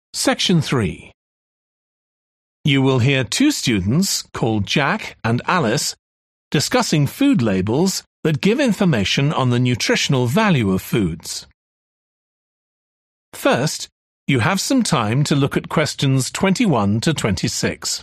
Section 3. You will hear two students called Jack and Alice discussing food labels that give information on the nutritional value of foods. First, you have some time to look at questions 21 to 26.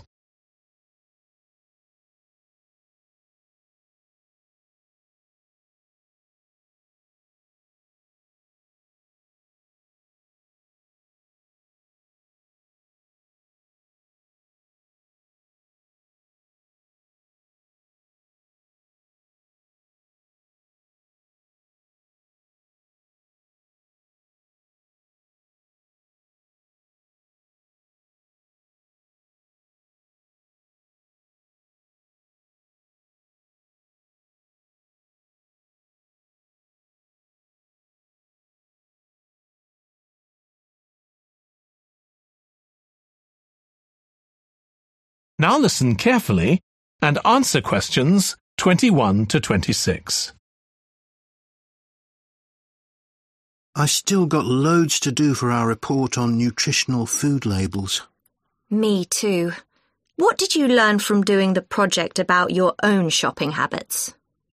Now listen carefully and answer questions 21 to 26. I still got loads to do for our report on nutritional food labels. Me too. What did you learn from doing the project about your own shopping habits?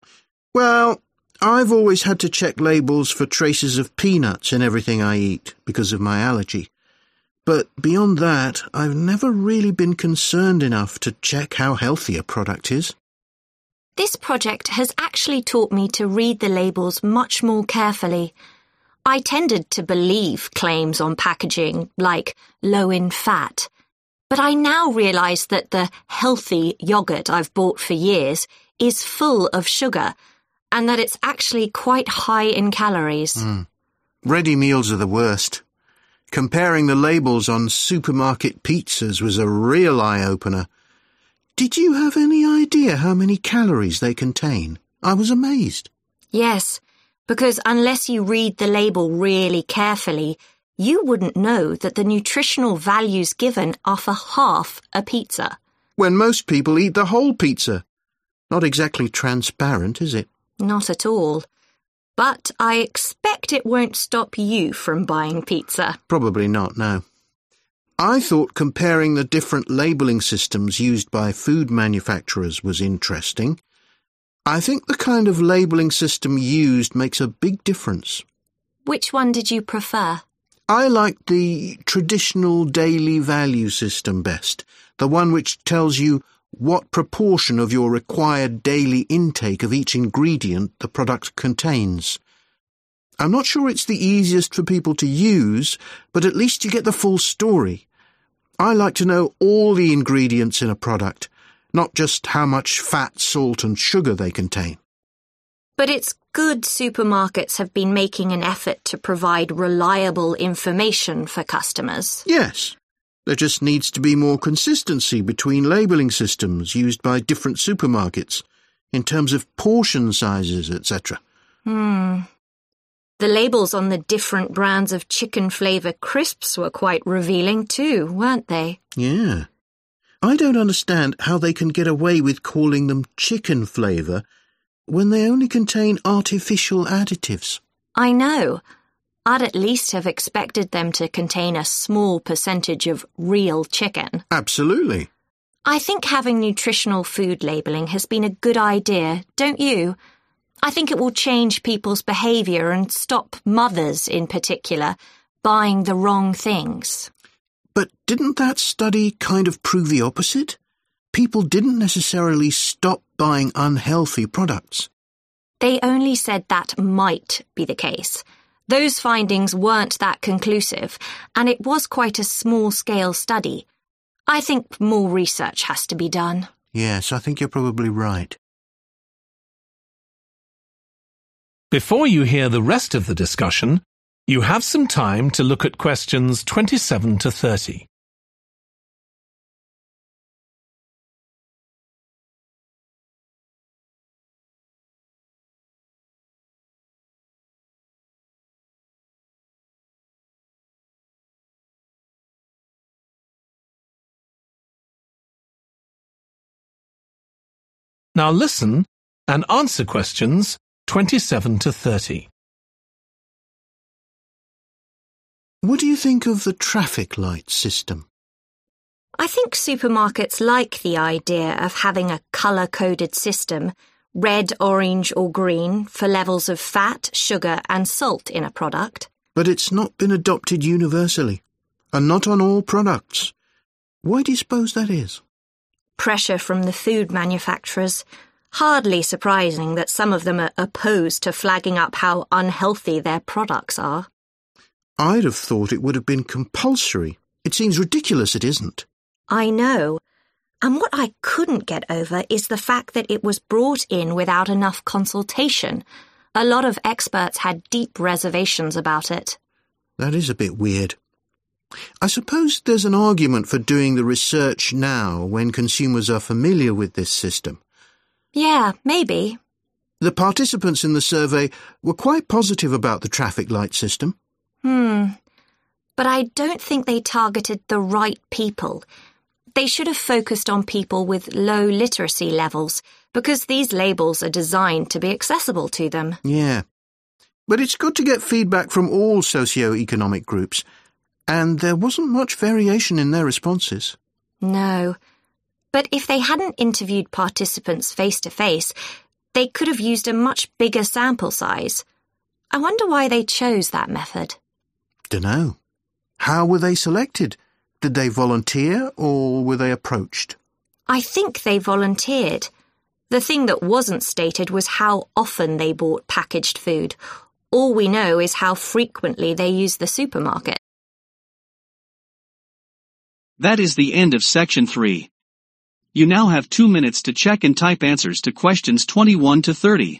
Well, I've always had to check labels for traces of peanuts in everything I eat because of my allergy. But beyond that, I've never really been concerned enough to check how healthy a product is. This project has actually taught me to read the labels much more carefully. I tended to believe claims on packaging, like low in fat. But I now realise that the healthy yoghurt I've bought for years is full of sugar, and that it's actually quite high in calories. Ready meals are the worst. Comparing the labels on supermarket pizzas was a real eye-opener. Did you have any idea how many calories they contain? I was amazed. Yes, because unless you read the label really carefully, you wouldn't know that the nutritional values given are for half a pizza. When most people eat the whole pizza. Not exactly transparent, is it? Not at all. But I expect it won't stop you from buying pizza. Probably not, no. I thought comparing the different labelling systems used by food manufacturers was interesting. I think the kind of labelling system used makes a big difference. Which one did you prefer? I liked the traditional daily value system best, the one which tells you what proportion of your required daily intake of each ingredient the product contains. I'm not sure it's the easiest for people to use, but at least you get the full story. I like to know all the ingredients in a product, not just how much fat, salt and sugar they contain. But it's good supermarkets have been making an effort to provide reliable information for customers. Yes. There just needs to be more consistency between labelling systems used by different supermarkets in terms of portion sizes, etc. The labels on the different brands of chicken flavour crisps were quite revealing too, weren't they? Yeah. I don't understand how they can get away with calling them chicken flavour when they only contain artificial additives. I know. I'd at least have expected them to contain a small percentage of real chicken. Absolutely. I think having nutritional food labelling has been a good idea, don't you? I think it will change people's behaviour and stop mothers, in particular, buying the wrong things. But didn't that study kind of prove the opposite? People didn't necessarily stop buying unhealthy products. They only said that might be the case. Those findings weren't that conclusive, and it was quite a small-scale study. I think more research has to be done. Yes, I think you're probably right. Before you hear the rest of the discussion, you have some time to look at questions 27 to 30. Now listen and answer questions 27 to 30. What do you think of the traffic light system? I think supermarkets like the idea of having a colour-coded system, red, orange or green, for levels of fat, sugar and salt in a product. But it's not been adopted universally, and not on all products. Why do you suppose that is? Pressure from the food manufacturers. Hardly surprising that some of them are opposed to flagging up how unhealthy their products are. I'd have thought it would have been compulsory. It seems ridiculous it isn't. I know. And what I couldn't get over is the fact that it was brought in without enough consultation. A lot of experts had deep reservations about it. That is a bit weird. I suppose there's an argument for doing the research now when consumers are familiar with this system. Yeah, maybe. The participants in the survey were quite positive about the traffic light system. But I don't think they targeted the right people. They should have focused on people with low literacy levels, because these labels are designed to be accessible to them. Yeah. But it's good to get feedback from all socio-economic groups, and there wasn't much variation in their responses. No. But if they hadn't interviewed participants face-to-face, they could have used a much bigger sample size. I wonder why they chose that method. Dunno. How were they selected? Did they volunteer or were they approached? I think they volunteered. The thing that wasn't stated was how often they bought packaged food. All we know is how frequently they used the supermarket. That is the end of section 3. You now have 2 minutes to check and type answers to questions 21 to 30.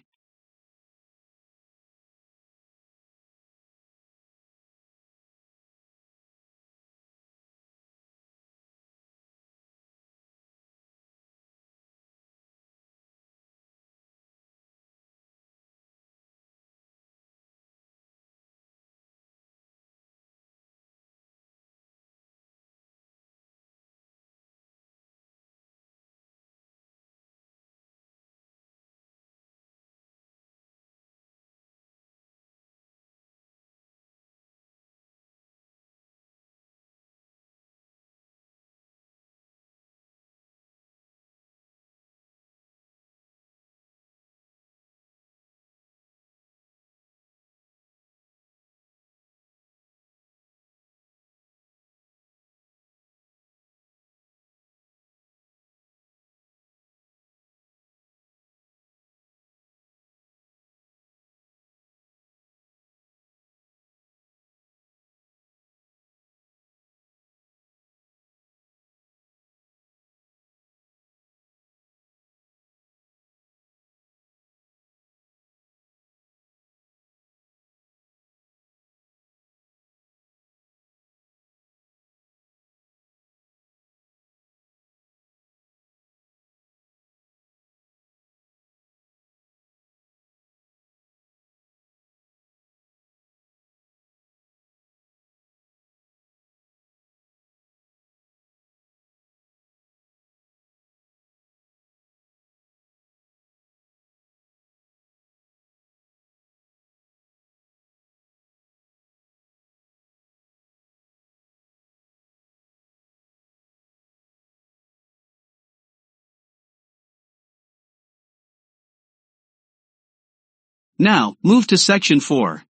Now, move to section 4.